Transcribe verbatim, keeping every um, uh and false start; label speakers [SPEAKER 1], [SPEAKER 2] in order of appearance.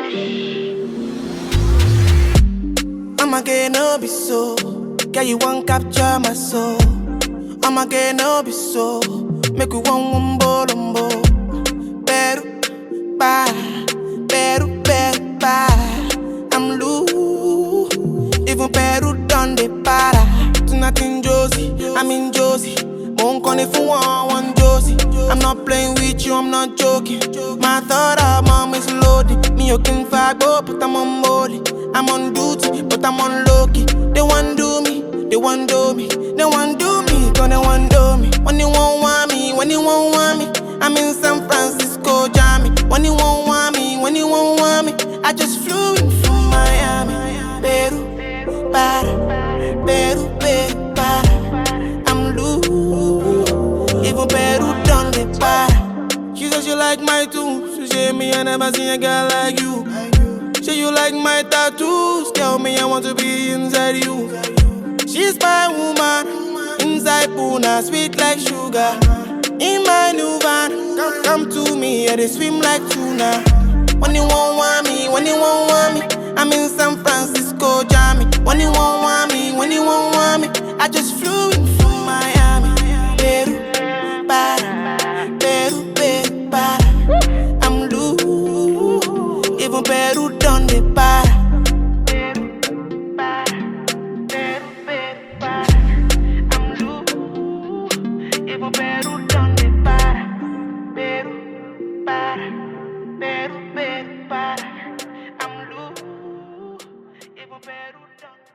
[SPEAKER 1] I'ma get no be so. Girl, you won't capture my soul. I'ma get no be so. Make you one wumbo lumbo. Beru, ba, beru, beru, ba. I'm loose. Even Peru done the para. Tonight in Josie, I'm in Josie. Won't call if you want one Josie. I'm not playing with you, I'm not joking. My thought of mom is loaded. Me you can fight, but I'm on molly. I'm on duty, but I'm on low-key. They want do me, they want do me. They want do me, cause they want do me. When you won't want me, when you won't want me, I'm in San Francisco, Jammy. When you won't want me, when you won't want me, I just flew in from Miami. Peru, para, Peru, Peru, para. I'm loose, even Peru done the para. She said she like my tunes. She said me I never seen a girl like you. Say you like my tattoos. Tell me I want to be inside you. She's my woman. Inside Puna, sweet like sugar. In my new van, come, come to me, yeah, they swim like tuna. When you won't want me, when you won't want me, I'm in San Francisco, Jammy. When you won't want me, when you won't want me, I just flew in from Miami. Peru, para, Peru, Peru, para. I'm loose, even Peru done the para. Peru, para, Peru, Peru, para. I'm loose, even Peru done the para. Peru, para, Peru, Peru, para. I'm loose, even Peru done.